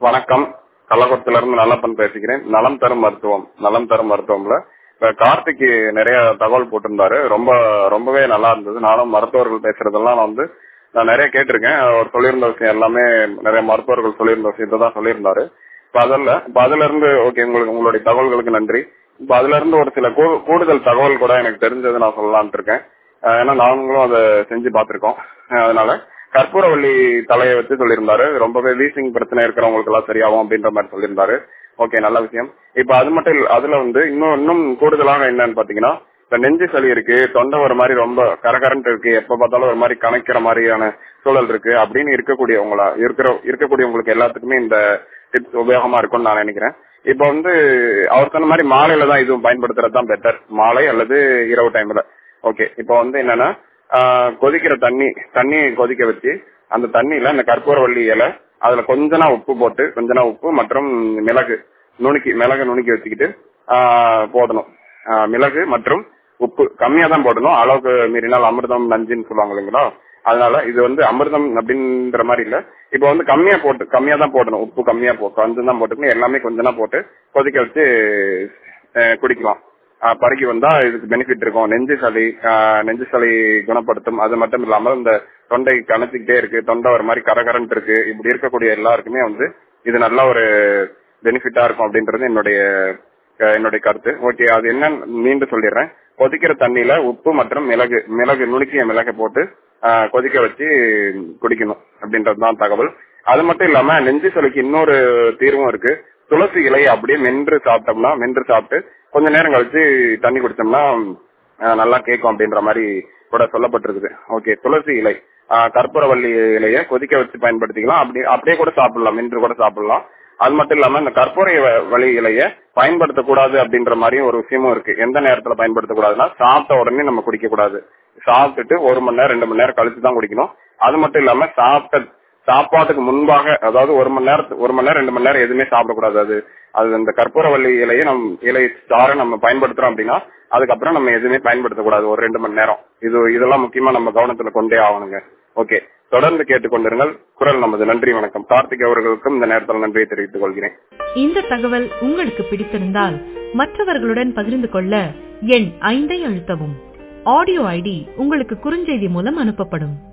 வணக்கம். கள்ளக்குளத்துல இருந்து நல்லப்பன் பேசுகிறேன். நலம் தரும் மருத்துவம்ல இப்ப கார்த்திக் நிறைய தகவல் போட்டிருந்தாரு. ரொம்பவே நல்லா இருந்தது. நானும் மருத்துவர்கள் பேசுறதெல்லாம் நான் நிறைய கேட்டிருக்கேன். அவர் சொல்லியிருந்த விஷயம் எல்லாமே நிறைய மருத்துவர்கள் சொல்லியிருந்த விஷயத்தை தான் சொல்லியிருந்தாரு. இப்ப அதுல இருந்து ஓகே, உங்களுடைய தகவல்களுக்கு நன்றி. இப்ப அதுல இருந்து ஒரு சில கூடுதல் தகவல் கூட எனக்கு தெரிஞ்சது நான் சொல்லலாம்னு இருக்கேன். ஏன்னா நாங்களும் அதை செஞ்சு பார்த்திருக்கோம். அதனால கற்பூரவள்ளி தலையை வச்சு சொல்லியிருந்தாரு. ரொம்பவே வீசிங் பிரச்சனை இருக்கிறவங்களுக்கு எல்லாம் சரியாகும் அப்படின்ற மாதிரி சொல்லியிருந்தாரு. ஓகே, நல்ல விஷயம். இப்ப அது மட்டும் அதுல இன்னும் கூடுதலாக என்னன்னு பாத்தீங்கன்னா, இப்ப நெஞ்சு சளி இருக்கு, தொண்டை ஒரு மாதிரி ரொம்ப கரகரண்ட் இருக்கு, எப்ப பார்த்தாலும் ஒரு மாதிரி கணக்கிற மாதிரியான சூழல் இருக்கு அப்படின்னு இருக்கக்கூடியவங்களுக்கு எல்லாத்துக்குமே இந்த டிப்ஸ் உபயோகமா இருக்கும்னு நான் நினைக்கிறேன். இப்ப அவர் சொன்ன மாதிரி மாலையில தான் இதுவும் பயன்படுத்துறது தான் பெட்டர். மாலை அல்லது இரவு டைம்ல. ஓகே, இப்ப என்னன்னா கொதிக்கிற தண்ணி கொதிக்க வச்சு அந்த தண்ணியில இந்த கற்பூரவள்ளி இலை, அதுல கொஞ்சனா உப்பு மற்றும் மிளகு நுணுக்கி வச்சுக்கிட்டு போடணும். மிளகு மற்றும் உப்பு கம்மியா தான் போடணும். அளவுக்கு மீறினால் அமிர்தம் நஞ்சுன்னு சொல்லுவாங்க இல்லைங்களா? அதனால இது அமிர்தம் அப்படின்ற மாதிரி இல்ல. இப்ப கம்மியா தான் போடணும். உப்பு கம்மியா கொஞ்சம் தான் போட்டுக்கணும். எல்லாமே கொஞ்சம் போட்டு கொதிக்க வச்சு குடிக்கலாம். பருகி வந்தா இதுக்கு பெனிஃபிட் இருக்கும். நெஞ்சு சளி குணப்படுத்தும். அது மட்டும் இல்லாமல் இந்த தொண்டை கணச்சிக்கிட்டே இருக்கு, தொண்டை ஒரு மாதிரி கரகரண்ட் இருக்கு, இப்படி இருக்கக்கூடிய எல்லாருக்குமே இது நல்ல ஒரு பெனிஃபிட்டா இருக்கும் அப்படின்றது என்னுடைய கருத்து. ஓகே, அது என்னன்னு மீண்டும் சொல்லிடுறேன். கொதிக்கிற தண்ணியில உப்பு மற்றும் மிளகு நுணுக்கிய மிளகை போட்டு கொதிக்க வச்சு குடிக்கணும் அப்படின்றதுதான் தகவல். அது மட்டும் இல்லாம நெஞ்சு சளிக்கு இன்னொரு தீர்வும் இருக்கு. துளசி இலையை அப்படியே மென்று சாப்பிட்டு கொஞ்ச நேரம் கழிச்சு தண்ணி குடிச்சோம்னா நல்லா கேட்கும் அப்படின்ற மாதிரி கூட சொல்லப்பட்டிருக்குது. ஓகே, துளசி இலை, கற்பூரவள்ளி இலையை கொதிக்க வச்சு பயன்படுத்திக்கலாம். அப்படியே கூட சாப்பிடலாம், மென்று கூட சாப்பிடலாம். அது மட்டும் இல்லாம இந்த கற்பூரவள்ளி இலையை பயன்படுத்தக்கூடாது அப்படின்ற மாதிரியும் ஒரு விஷயமும் இருக்கு. எந்த நேரத்துல பயன்படுத்தக்கூடாதுன்னா, சாப்பிட்ட உடனே நம்ம குடிக்க கூடாது. சாப்பிட்டுட்டு 1 மணி நேரம் 2 மணி நேரம் கழிச்சு தான் குடிக்கணும். அது மட்டும் இல்லாம சாப்பாட்டுக்கு முன்பாக, அதாவது 1 மணி நேரம் 2 மணி நேரம் எதுவுமே சாப்பிடக்கூடாது. அது இந்த கற்பூரவள்ளி இலை சாறை நம்ம பயன்படுத்துறோம் அப்படின்னா அதுக்கப்புறம் நம்ம எதுவுமே பயன்படுத்தக்கூடாது ஒரு 2 மணி நேரம். இதெல்லாம் முக்கியமா நம்ம கவனத்துல கொண்டே ஆகணுங்க. ஓகே, தொடர்ந்து கேட்டுக்கொண்டிருங்கள். குரல் நமது. நன்றி, வணக்கம். கார்த்திக் அவர்களுக்கும் இந்த நேரத்தில் நன்றியை தெரிவித்துக் கொள்கிறேன். இந்த தகவல் உங்களுக்கு பிடித்திருந்தால் மற்றவர்களுடன் பகிர்ந்து கொள்ள எண் 5 அழுத்தவும். ஆடியோ ஐடி உங்களுக்கு குறுஞ்செய்தி மூலம் அனுப்பப்படும்.